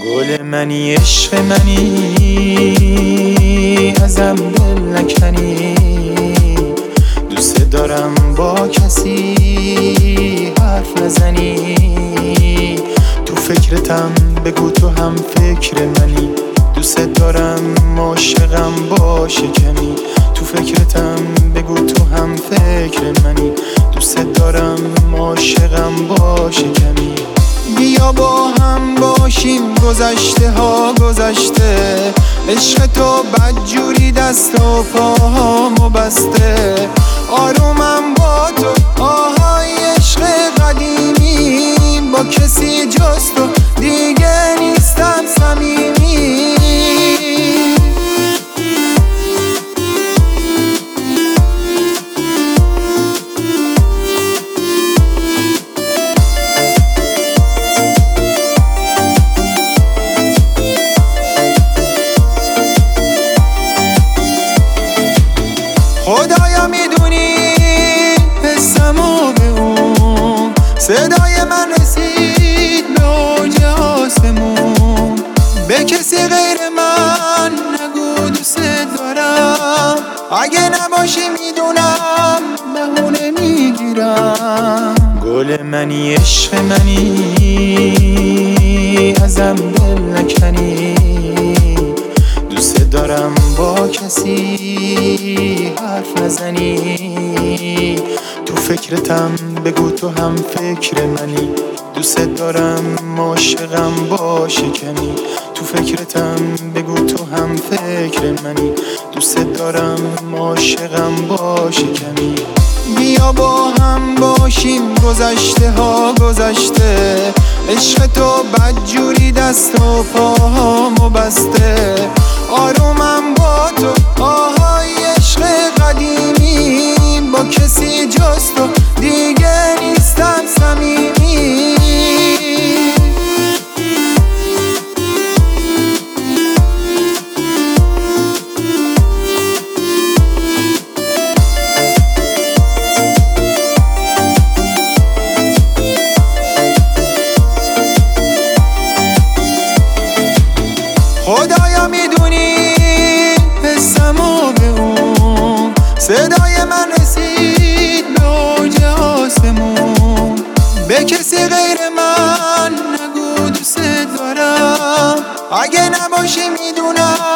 گل منی عشق منی ازم دل نکنی، دوست دارم با کسی حرف نزنی. تو فکرتم بگو تو هم فکر منی، دوست دارم عاشقم باشی کمی. تو فکرتم بگو تو هم فکر منی، دوست دارم عاشقم باشی کمی. بیا با هم باشیم گذشته ها گذشته، عشق تو بدجوری دست و پاهامو بسته. آرومم با تو آهای عشق قدیمی، با کسی جز تو دیگه نیستم صمیمی. خدایا میدونی حسمو به اون، صدای من رسید به اوج آسمون. به کسی غیر من نگو دوست دارم، اگه نباشی میدونم بهونه میگیرم. گل منی عشق منی ازم دل نکنی، دوست دارم با کسی حرف نزنی. تو فکرتم بگو تو هم فکر منی، دوست دارم عاشقم باشی کمی. تو فکرتم بگو تو هم فکر منی، دوست دارم عاشقم باشی کمی. بیا با هم باشیم گذشته ها گذشته، عشق تو بدجوری دست و پاهامو بسته. آرومم با تو آهای عشق قدیمی، با کسی جز تو دیگه نیستم صمیمی. خدایا میدونی حسمو به اون، صدای من رسید به اوج آسمون. به کسی غیر من نگو دوست دارم، اگه نباشی میدونم